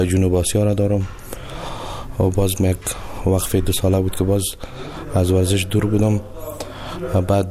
جنوب آسیا را دارم و باز یک وقفه 2 ساله بود که باز از ورزش دور بودم. بعد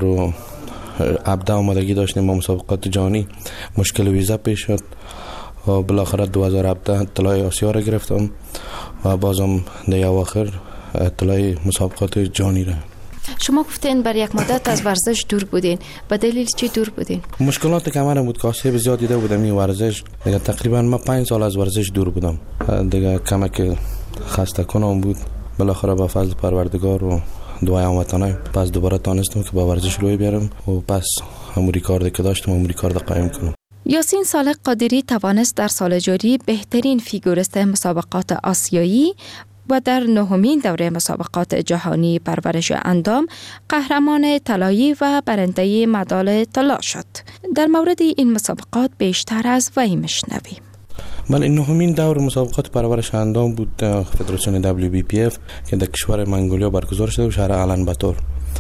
2017 آمادگی داشتیم با مسابقات جهانی، مشکل ویزا پیش شد و بالاخره 2017 طلای آسیا را گرفتم و بازم در اواخر طلای مسابقات جهانی را. شما گفتین بر یک مدت از ورزش دور بودین، به دلیل چی دور بودین؟ مشکلات کمرم بود که آسیب زیاد دیده بودم این ورزش. دیگه تقریبا من 5 سال از ورزش دور بودم. دیگه کمک خسته کنم بود. بالاخره با فضل پروردگار و دعای هموطنان پس دوباره تانستم که با ورزش روی بیارم و پس همون ریکارد که داشتم همون ریکارد قایم کنم. یاسین صالح قادری توانست در سال جاری بهترین فیگوریست مسابقات آسیایی و در 9مین دوره مسابقات جهانی پرورش اندام قهرمان طلایی و برنده مدال طلا شد. در مورد این مسابقات بیشتر از وی میشنویم. بله، 9مین دور مسابقات پرورش اندام بود فدراسیون WBPF که در کشور منگولیا برگزار شده و شهر آلان-باتور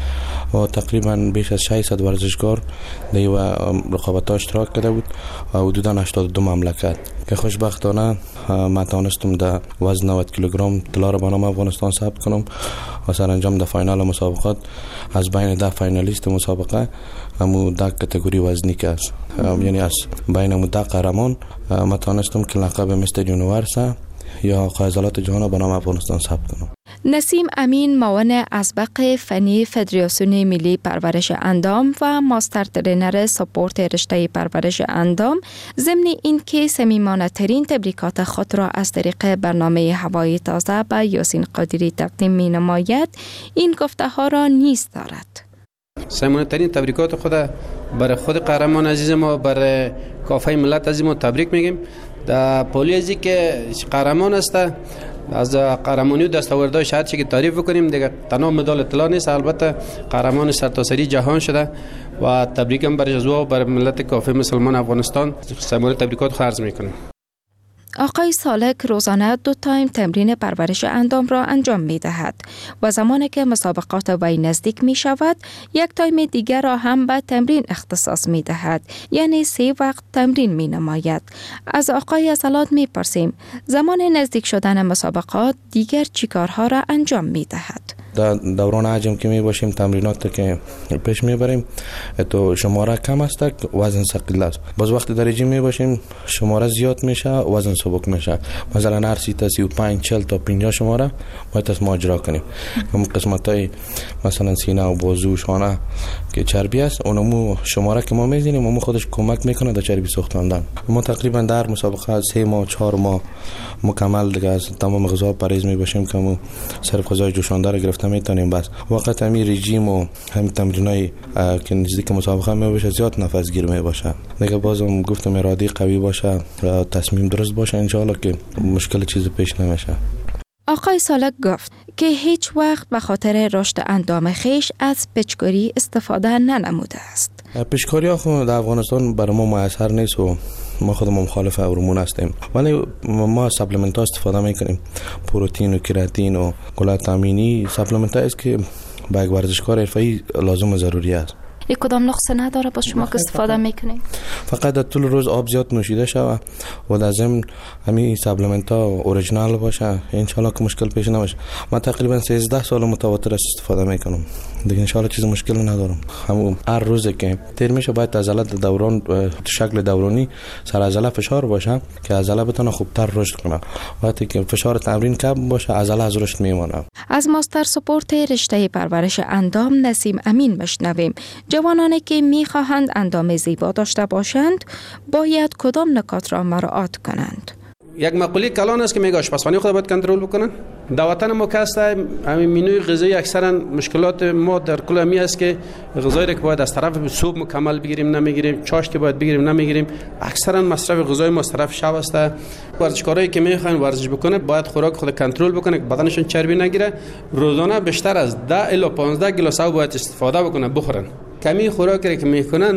و تقریبا بیش از 600 ورزشکار در رقابت‌ها اشتراک کرده بود و حدوداً 82 مملکت که خوشبختانه من توانستم در وزن 90 کیلوگرم طلا را به نام افغانستان ثبت کنم و سرانجام در فاینال مسابقات از بین 10 فاینالیست مسابقه همون 10 کاتگوری وزنی که است، یعنی از بین همون 10 قهرمان من توانستم که لقب مستر یونیورس یا قهرمان جهان به نام افغانستان ثبت کنم. نسیم امین معاون اسبق فنی فدراسیون ملی پرورش اندام و ماستر ترینر سپورت رشته پرورش اندام ضمن اینکه صمیمانه ترین تبریکات خود را از طریق برنامه هوای تازه به یاسین قادری تقدیم می نماید، این گفته ها را نیز دارد. صمیمانه ترین تبریکات خود برای خود قهرمان عزیز ما، برای کافه ملت عزیز ما تبریک میگیم. در پولیزی که قهرمان است، از قهرمانی و دستاوردهای شهر چی که تعریف بکنیم دیگه، تنها مدال طلا نیست، البته قهرمان سرتاسری جهان شده و تبریکم برای جزوا و برای ملت کافه مسلمان افغانستان صمیمانه تبریکات خو عرض میکنیم. آقای صالح روزانه 2 تایم تمرین پرورش اندام را انجام می دهد و زمانی که مسابقات وی نزدیک می شود 1 تایم دیگر را هم به تمرین اختصاص می دهد، یعنی 3 وقت تمرین می نماید. از آقای عضلات می پرسیم زمان نزدیک شدن مسابقات دیگر چی کارها را انجام می دهد؟ در دوران عجم که می باشیم تمرینات که پیش می بریم تو شماره کم است وزن ثقیل است. باز وقتی در رژیم می باشیم شماره زیاد میشه وزن سبک میشه. مثلا هر 35 40 تا 50 شماره باید از ما اجرا کنیم. اون قسمتای مثلا سینه و بازو و شانه که چربی است اونمو شماره که ما میزنیم اون خودش کمک میکنه در چربی سوختاندن. ما تقریبا در مسابقه 3 ماه 4 ماه مکمل دیگه از تمام غذا پرهیز می باشیم که ما صرف غذای جوشانده رو گرفته میتونیم. بس وقت همین رژیم و همین تمرینای که نزدیک مسابقه می باشه زیاد نفس گیر می باشه دیگه. بازم گفتم اراده قوی باشه و تصمیم درست باشه ان شاء الله که مشکل چیزی پیش نمیشه. آقای صالح گفت که هیچ وقت به خاطر رشد اندام خیش از پیچکاری استفاده ننموده است. پیچکاری ها خود در افغانستان برای ما میسر نیست و ما خودمون مخالف هورمون هستیم، ولی ما سپلمنت ها استفاده میکنیم. پروتئین و کراتین و کلات امینی سپلمنت ها است که با یک ورزشکار حرفه‌ای لازم و ضروری است. یک کدام نقص نداره با شما که استفاده میکنید؟ فقط در طول روز آب زیاد نوشیده شود و در ضمن همین سپلمنت ها اوریجینال باشه ان شاء الله که مشکل پیش نمیشه. من تقریبا 13 سال متواتر استفاده میکنم دیگه ان شاء الله چیز مشکلی ندارم. همون هر روز که تیر میشه باید عضلات دوران شکل دورانی سر عضله فشار باشه که عضله بتونه خوبتر رشد کنه. وقتی که فشار تمرین کم باشه عضله از رشد میمونه. از ماستر سپورت رشته پرورش اندام نسیم امین مشنویم. جوانانی که میخواهند اندام زیبا داشته باشند باید کدام نکات را مراعات کنند؟ یک مقوله کلان است که میگه آشپزخانه خود باید کنترل بکنن. در وطن ما که هست همین منوی غذایی اکثرا مشکلات ما در کل همی است که غذایی را که باید از طرف صبح مکمل بگیریم نمیگیریم، چاش که باید بگیریم نمیگیریم. اکثرا مصرف غذای ما از طرف شب است. ورزشکارایی که میخوان ورزش بکنه باید خوراک خود کنترل بکنه که بدنشون چربی نگیره. روزانه بیشتر از 10 الی 15 گیلاس آب باید استفاده بکنه بخورن. کمی خوراکی که میکنن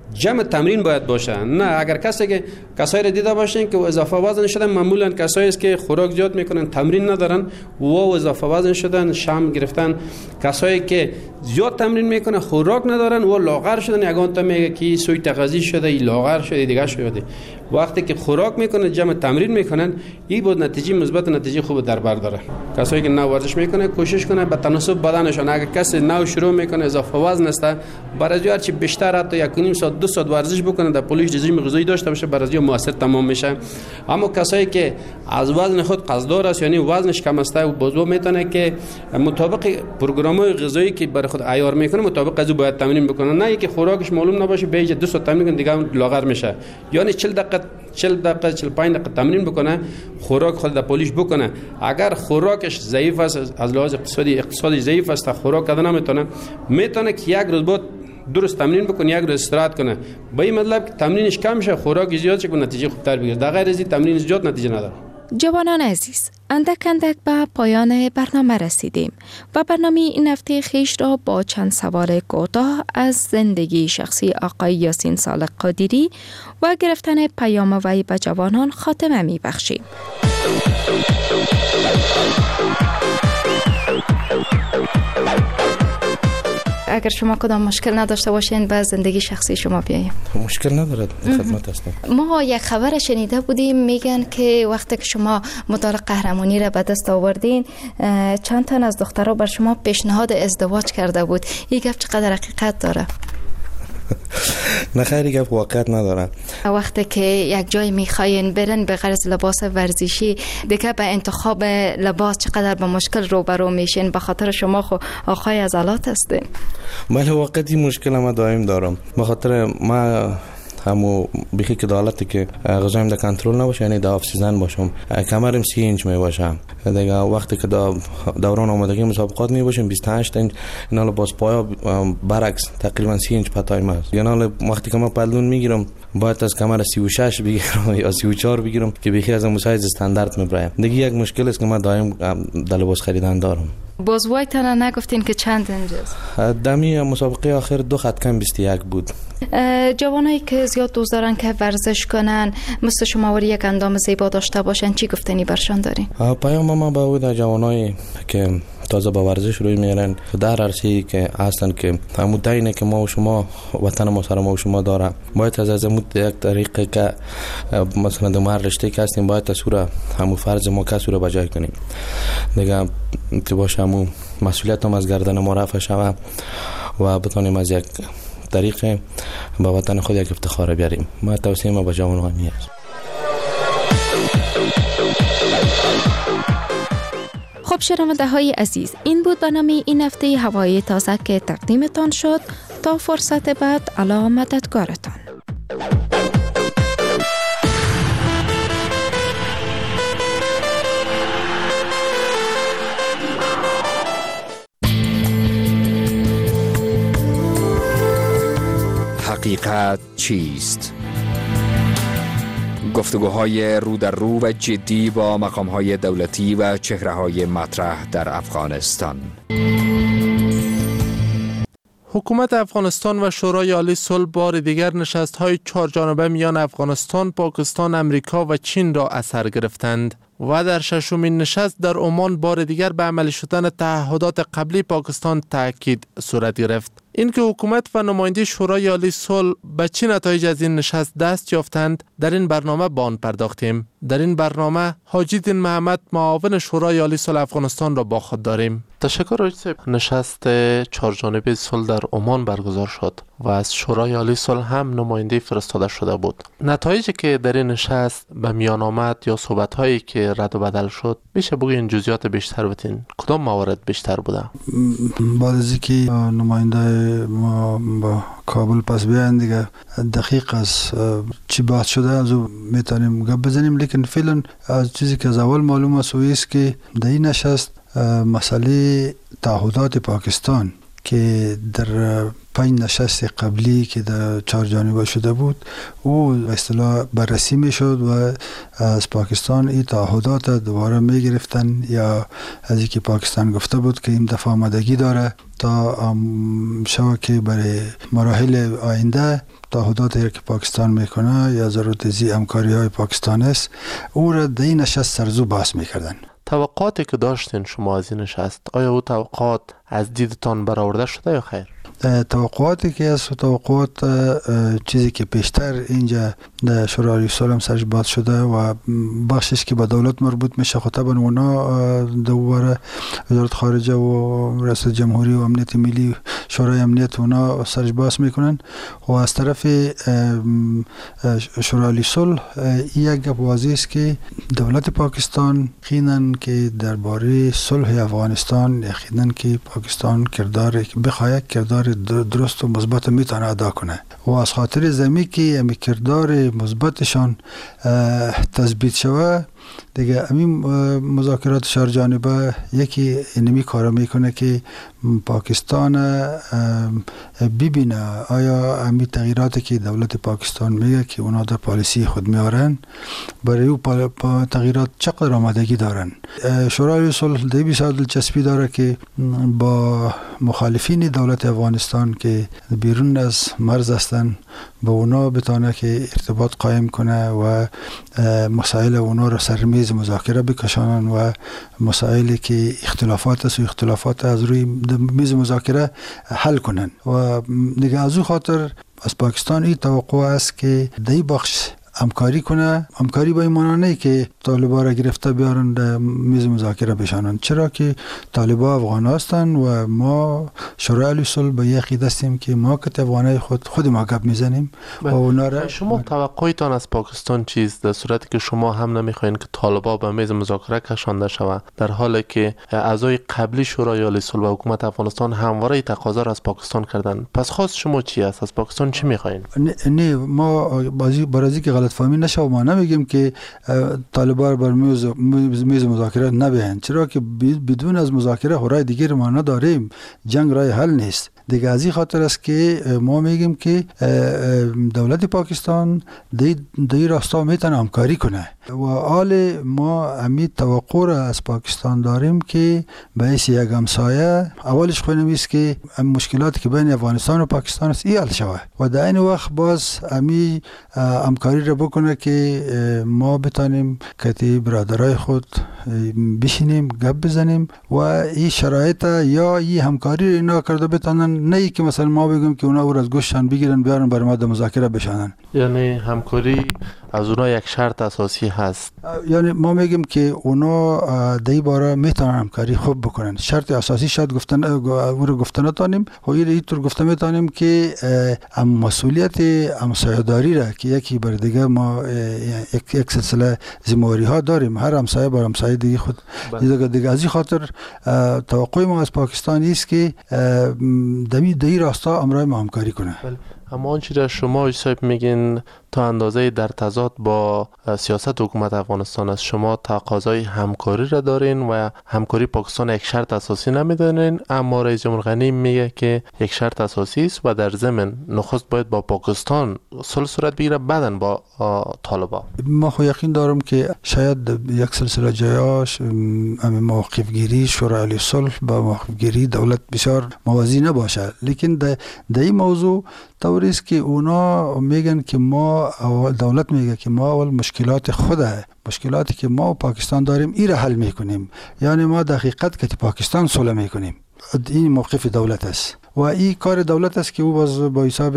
جمع تمرین باید باشه. نه اگر کسایی را دیده باشین که اضافه وزن شدن، معمولا کسایی است که خوراک زیاد میکنن، تمرین ندارن و اضافه وزن شدن، شم گرفتن. کسایی که زیاد تمرین میکنن، خوراک ندارن و لاغر شدن، یگان تا میگه که سوی تغذیه شده، ای لاغر شده، دیگه شده. وقتی که خوراک میکنن، جمع تمرین میکنن، این بود نتیجه مثبت، نتیجه خوب در بر داره. کسایی که نو ورزش میکنه کوشش کنه به تناسب بدنشون. اگر کسی نو شروع میکنه اضافه وزن است، برای هر چی بیشتر حتی 1.5 ساعت 2 ساعت ورزش بکنه، در پولیش رژیم غذایی داشته باشه، برای موثر تمام میشه. اما کسایی که از وزن خود قصددار است، یعنی وزنش کم است و بازو میتونه که مطابق پروگرام‌های غذایی که برای خود عیار میکنه مطابق از باید تمرین بکنه. نه اینکه خوراکش معلوم نباشه به 2 ساعت تمرین کنه دیگه لاغر میشه. یعنی 40 دقیقه 45 دقیقه تمرین بکنه، خوراک خود در پولیش بکنه. اگر خوراکش ضعیف است، از لحاظ اقتصادی ضعیف است، خوراک کردن میتونه که یک روز بعد درست تمرین بکنه، یک روز استراحت کنه. به این مطلب که تمرینش کم شه، خوراک زیاد شه، نتیجه خوبتر بگیره. در غیر از این تمرین زیاد نتیجه نداره. جوانان عزیز، اندک به پایان برنامه رسیدیم و برنامه این هفته خیش را با چند سوال کوتاه از زندگی شخصی آقای یاسین صالح قادری و گرفتن پیام وی به جوانان خاتمه می بخشیم. اگر شما کدام مشکل نداشته باشین به زندگی شخصی شما بیاییم. مشکل ندارد، خدمت هستم. ما یک خبر شنیده بودیم میگن که وقتی که شما مدال قهرمانی را به دست آوردین چند تن از دخترها بر شما پیشنهاد ازدواج کرده بود. این گپ چقدر حقیقت داره؟ نه خیلی گپ واقعیت نداره. وقتی که یک جای میخواین برن به غرض لباس ورزشی دیگه به انتخاب لباس چقدر با مشکل روبرو میشین؟ به خاطر شما خو آقای عضلات هستین. بله واقعی مشکل ما دائم دارم. به خاطر ما همو بخی که دالتی که غذایم در کنترل نباشه، یعنی در آف سیزن باشم، کمرم 30 اینچ می باشم دیگه. وقتی که دوران آمادگی مسابقات می باشیم 28 اینچ، اینا باز پایا برعکس تقریبا 30 اینچ پتایم است. یعنی وقتی که ما پلون میگیرم باید از کمر 36 بگیرم یا 34 بگیرم که بخی از سایز استاندارد میبرم. دیگه یک مشکل است که ما دائم در لباس خریدن دارم. باز وایتان نگفتین که چند انجاز؟ دمی مسابقه آخر 2 خط کم 21 بود. جوانایی که زیاد دوست دارن که ورزش کنن مثل شما و یک اندام زیبا داشته باشن چی گفتنی برشان دارین؟ پیام ما به اون جوانایی که تازه با ورزش روی میرن در عرصه‌ای که هستن که همون دینه که ما و شما وطن ما سر ما و شما داره، باید از یک طریقه که مثلا در هر رشته که هستیم باید تصوره همون فرض ما کسوره بجای کنیم دیگه، که باشه همون مسئولیت هم از گردن ما رفع شوه و بتونیم از یک طریقه به وطن خود یک افتخار بیاریم. ما توصیه ما به جوانان همین است. خب شنونده های عزیز، این بود برنامه این هفته هوای تازه که تقدیمتان شد. تا فرصت بعد الله مددگارتان. حقیقت چیست؟ گفتگوهای رو در رو و جدی با مقام‌های دولتی و چهره‌های مطرح در افغانستان. حکومت افغانستان و شورای عالی صلح بار دیگر نشست‌های 4 جانبه میان افغانستان، پاکستان، امریکا و چین را از سر گرفتند و در 6مین نشست در عمان بار دیگر به عملی شدن تعهدات قبلی پاکستان تاکید صورت گرفت. اینکه حکومت و نماینده شورای عالی صلح به چه نتایج از این نشست دست یافتند در این برنامه به آن پرداختیم. در این برنامه حاجی دین محمد معاون شورای عالی صلح افغانستان را با خود داریم. تشکر حاجی صاحب. نشست 4 جانبه صلح در عمان برگزار شد و از شورای عالی صلح هم نماینده فرستاده شده بود. نتایجی که در این نشست به میان آمد یا صحبت‌هایی که رد و بدل شد، میشه بگین جزئیات بیشتر بتین؟ کدام موارد بیشتر بوده؟ بعد از اینکه نماینده ما با کابل پس بیاین دیگه دقیق از چی بحث شده از میتونیم گپ بزنیم، لیکن فعلا از چیزی که از اول معلوم است که در این نشست مسئله تعهدات پاکستان که در 5 نشست قبلی که در 4 جانبه شده بود او به اصطلاح بررسی میشد و از پاکستان این تعهدات دوباره میگرفتن، یا از اینکه پاکستان گفته بود که این دفعه آمادگی داره تا شو که برای مراحل آینده تعهداتی که پاکستان میکنه یا ضرورت زی همکاری های پاکستان است او را در این نشست سرزو بحث میکردن. توقعاتی که داشتین شما از این نشست، آیا او توقعات از دیدتان برآورده شده یا خیر؟ توقعاتی که از توقعات چیزی که پیشتر اینجا در شورای صلح سرش باز شده و بخشش که به دولت مربوط میشه خطبا اونا دوباره وزارت خارجه و رئیس جمهوری و امنیت ملی شورای امنیت اونا سرش باز میکنن و از طرف شورای صلح یک گپ واضح است که دولت پاکستان خینن که درباره صلح افغانستان یقینا که پاکستان بخواهد کردار درست و مثبت میتونه ادا کنه و از خاطر زمین که امی کردار مثبتشان تثبیت شوه دیگه همین مذاکرات 4 جانبه یکی اینمی کارا میکنه که پاکستان ببینه آیا همین تغییراتی که دولت پاکستان میگه که اونا در پالیسی خود میارن برای او تغییرات چقدر آمادگی دارن. شورای صلح دی بسیار دلچسپی داره که با مخالفین دولت افغانستان که بیرون از مرز هستن با اونا بتونه که ارتباط قایم کنه و مسائل اونا را سر میز مذاکره بکشانن و مسائلی که اختلافات از روی میز مذاکره حل کنن و دیگه از او خاطر از پاکستان این توقع است که دی بخش همکاری کنه. همکاری با این معنی نه که طالبا را گرفته بیارن در میز مذاکره بشانن، چرا که طالبا افغان هستن و ما شورای صلح به یک عقیده هستیم که ما که افغانای خود ما گپ میزنیم و اونا را. شما توقعتان از پاکستان چیست در صورتی که شما هم نمیخواین که طالبا به میز مذاکره کشانده شوند، در حالی که اعضای قبلی شورای صلح و حکومت افغانستان همواره تقاضا را از پاکستان کردن؟ پس خواست شما چی است؟ از پاکستان چی میخواین؟ نه ما برای که غلط فهمی نشه و ما نمیگیم که طالبان بر میز مذاکره نبیان، چرا که بدون از مذاکره راه دیگر ما نداریم، جنگ راه حل نیست دیگه. از این خاطر است که ما میگیم که دولت پاکستان دی راستا میتونه همکاری کنه و حال ما همین توقع را از پاکستان داریم که به حیث یک همسایه اولش خونم است که مشکلاتی که بین افغانستان و پاکستان است حل شود و در این وقت باز همین همکاری را بکنه که ما بتانیم که برادرای خود بشینیم گپ بزنیم و این شرایط یا این همکاری اینا کرده بتانن، نه که مثلا ما بگیم که اونا او از گوششان بگیرن بیارن برای ما مذاکره بشانن. یعنی همکاری از اونا یک شرط اساسی هست. یعنی ما میگیم که اونا در این باره میتونن همکاری خوب بکنن. شرط اساسی شاید او رو گفتن نتانیم، اینطور گفته میتونیم که مسئولیت همسایه‌داری را که یکی بر دیگه ما یک سلسله ذمه‌واری ها داریم، هر همسایه بر همسایه دیگه خود دیگه. از این خاطر توقع ما از پاکستان است که دمی راستا امرای ما همکاری کنه. اما آنچه را شما صاحب میگین تا اندازه در تضاد با سیاست حکومت افغانستان است، شما تقاضای همکاری را دارین و همکاری پاکستان یک شرط اساسی نمیدونین، اما رئیس جمهور غنی میگه که یک شرط اساسی است و در ضمن نخست باید با پاکستان صلح صورت بگیره بعدن با طالبا. ما خو یقین دارم که شاید یک سلسله جایاش موقف گیری شورای صلح با موقف گیری دولت بسیار موازی نباشه، لیکن در این موضوع طوری است که اونا میگن که ما دولت میگه که ما اول مشکلاتی که ما و پاکستان داریم این را حل میکنیم، یعنی ما دقیقت که پاکستان صلح میکنیم. این موقف دولت است و این کار دولت است که او باز با حساب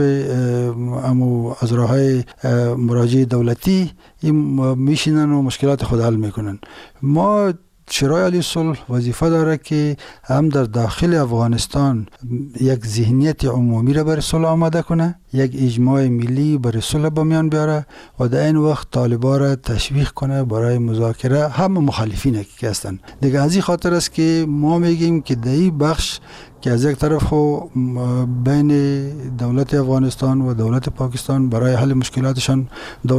از راههای مراجعه دولتی این میشینن و مشکلات خود حل میکنن. ما شورای صلح وظیفه داره که هم در داخل افغانستان یک ذهنیت عمومی را برای صلح آماده کنه، یک اجماع ملی برای صلح به میان بیاره و در این وقت طالبان را تشویق کنه برای مذاکره، هم مخالفین که هستن دیگه. از این خاطر است که ما میگیم که در این بخش که از یک طرف بین دولت افغانستان و دولت پاکستان برای حل مشکلاتشان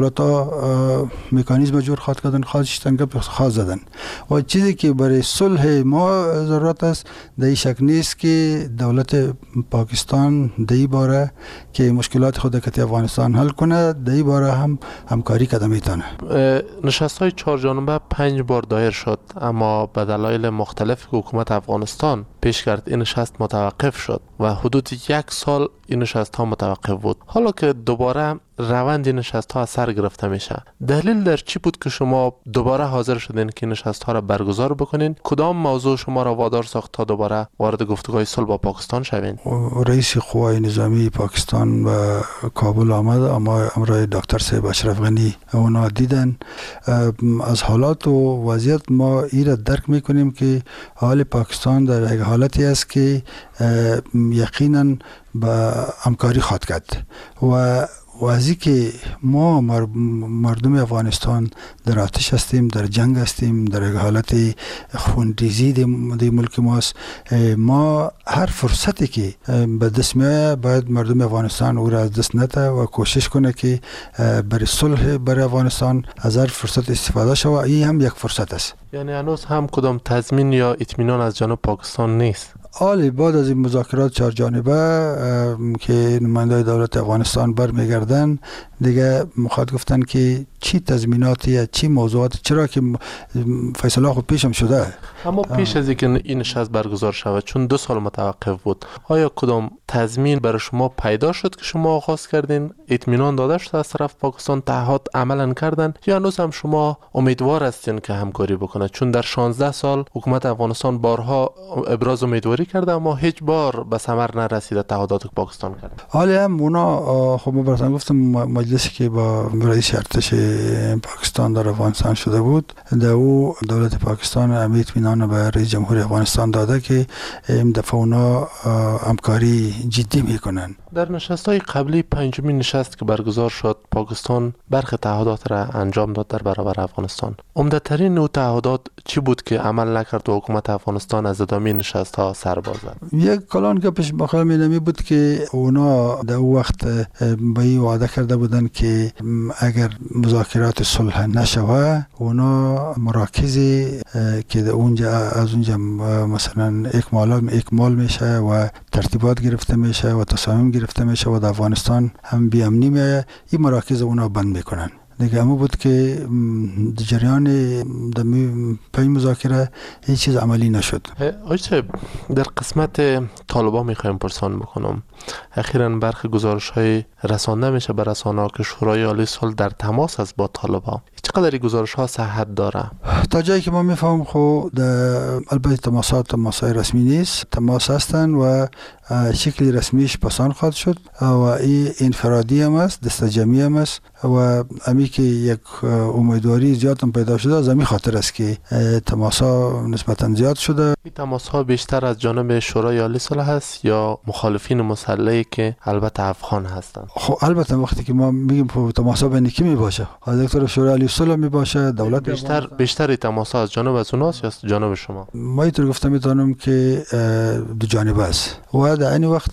دولت‌ها مکانیزم جور خواهد کردن، خواهد زدن و چیزی که برای صلح ما ضرورت است در شک نیست که دولت پاکستان در باره که مشکلات خود که افغانستان حل کنه در باره هم همکاری کده میتونه. نشست‌های 4 جانبه 5 بار دایر شد، اما به دلایل مختلف که حکومت افغانستان پیش کرد این نشست متوقف شد و حدود 1 سال این نشست ها متوقف بود. حالا که دوباره روند نشست ها سر گرفته میشه، دلیل در چی بود که شما دوباره حاضر شدین که نشست ها را برگزار بکنین؟ کدام موضوع شما را وادار ساخت تا دوباره وارد گفتگوهای صلح با پاکستان شوین؟ رئیس قوای نظامی پاکستان و کابل آمد، اما امرای دکتر صاحب اشرف غنی اونا دیدن. از حالات و وضعیت ما ایره درک میکنیم که حال پاکستان در یک حالتی است که یقینا با همکاری خواهد کرد و وضعی که ما مردم افغانستان در آتش هستیم، در جنگ هستیم، در یک حالت خونریزی در ملک ماست. ما هر فرصتی که به دست میاد باید مردم افغانستان او را از دست نده و کوشش کنه که برای صلح برای افغانستان از هر فرصت استفاده شود. این هم یک فرصت است. یعنی هنوز هم کدام تضمین یا اطمینان از جانب پاکستان نیست؟ حالی بعد از این مذاکرات 4 جانبه که نمایندگان دولت افغانستان برمیگردن دیگه مخاطب گفتن که چی تضمیناتی یا چی موضوعات، چرا که فیصله خود پیشم شده. اما پیش از اینکه این نشست برگزار شود، چون 2 سال متوقف بود، آیا کدام تضمین برای شما پیدا شد که شما آغاز کردین؟ اطمینان داده شد از طرف پاکستان، تعهد عملا کردن یا هنوز هم شما امیدوار هستین که همکاری بکنه؟ چون در 16 سال حکومت افغانستان بارها ابراز امیدواری کرده اما هیچ بار به ثمر نرسیده تعهدات که پاکستان کرده. حالا هم اونا خب ما براتون گفتم مجلسی که با رئیس ارتش پاکستان در افغانستان شده بود، در او دولت پاکستان اطمینان به رئیس جمهور افغانستان داده که این دفعه اونا همکاری جدی میکنن. در نشست‌های قبلی 5مین نشست که برگزار شد، پاکستان برخی تعهدات را انجام داد در برابر افغانستان. عمده‌ترین نوع تعهدات چی بود که عمل نکرد و حکومت افغانستان از ادامه نشست‌ها سر باز زد؟ یک کلان که پیش بخیر نمی بود که اونا در وقت به این وعده کرده بودن که اگر مذاکرات صلح نشوه اونا مراکزی که از اونجا مثلا اکمال میشه و ترتیبات گرفته میشه و تصامیم گرفته میشه و در افغانستان هم بیامنی میه، این مراکز اونا بند میکنن. دیگه همون بود که جریان در 5 مذاکره هیچ چیز عملی نشد. آیچه در قسمت طالبان میخوایم پرسان بکنم، اخیراً برخی گزارش های رسانده میشه به رسانه ها که شورای عالی صلح در تماس است با طالبان. چقدر گزارش ها صحت داره؟ تا جایی که ما میفهمم خود البته تماسات رسمی نیست، تماس هستن و شکل رسمیش پسان خواهد شد و این انفرادی هم است، دست جمعی هم است و امی که یک امیدواری زیاد هم پیدا شده از امی خاطر است که تماس ها نسبتا زیاد شده. این تماس ها بیشتر از جانب شورای عالی صلح هست یا مخالفین مسلحی که البته افغان هستند؟ خب البته وقتی که ما میگیم تماس ها بین کی میباشه، از یک طرف شورای عالی صلح میباشه، دولت بیشتر تماس ها از جانب از اوناست یا از جانب شما؟ ما اینطور گفتم میتونم که دو جانبه است و در این وقت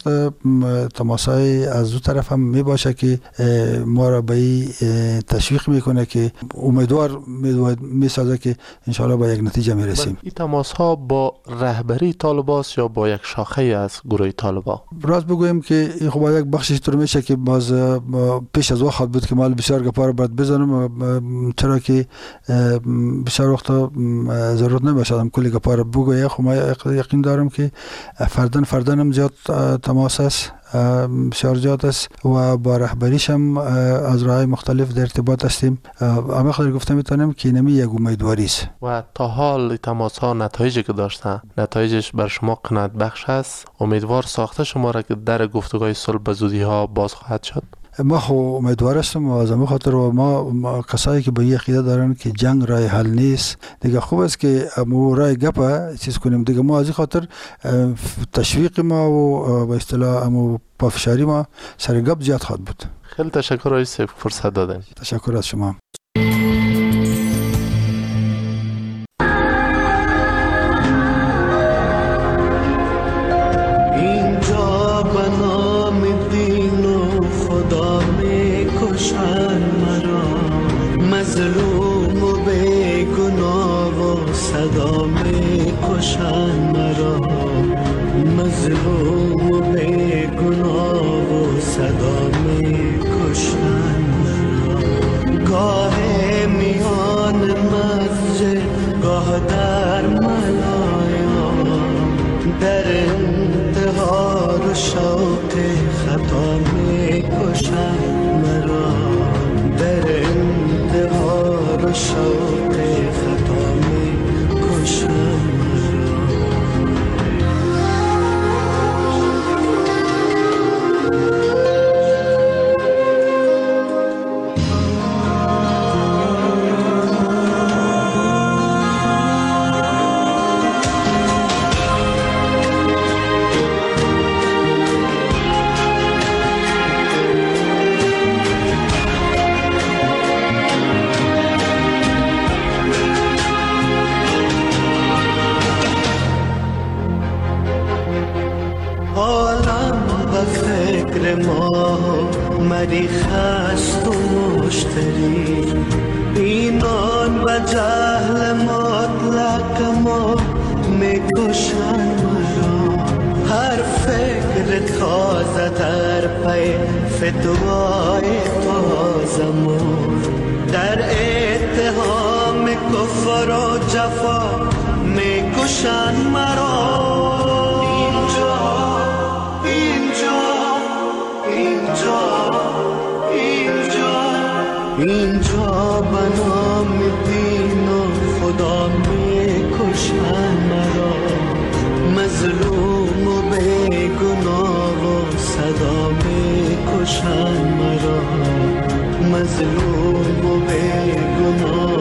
تماس های از دو طرف هم میباشه که ما را به تشویق میکنه که امیدوار میسازه که انشالله با یک نتیجه میرسیم. این تماس ها با رهبری طالبان یا با یک شاخه از گروه طالبان؟ راست بگویم که این خب یک بخشش طور میشه که باز پیش از وقت بود که مال بسیار گپا رو باید بزنم، چرا که بسیار وقت ضرورت نباشه هم کلی گپا رو بگویم. خب ما یقین دارم که فردن هم زیاد تماس است، بسیار زیاد است و با رهبریش هم از راه مختلف در ارتباط هستیم. اما خیلی گفتم میتونم که نمی یک امیدواری است. و تا حال تماس ها نتایجی که داشتن، نتایجش بر شما قناعت بخش است؟ امیدوار ساخته شما را که در گفتگوهای صلح به زودی ها باز خواهد شد؟ ما خو امیدوار هستم و از همه خاطر و ما کسایی که به این عقیده دارن که جنگ راه حل نیست، دیگه خوب است که مو راه گپ چیز کنیم. دیگه ما از این خاطر تشویق ما و به اصطلاح مو پافشاری ما سر گپ زیاد خواهد بود. خیلی تشکر آقای صاحب فرصت دادن. تشکر از شما. صدا می کشند مرا، مظلوم و بی گناه و صدا می کشند مرا. گاه میان مسجد گاه در ملایا، در انتظار و شوق خطا می کشند مرا، در انتظار و شوق خطا می کشند مرا. ما مریخ است و مشتری، اینان و جهل مطلق ما میکشند مرا. هر فکر تازه در پی فتوای تازمون، در اتهام کفر و جفا میکشند مرا. اینجا بنام دین و خدا می کشند مرا، مظلوم و بی گناه و صدا می کشند مرا، مظلوم و بی گناه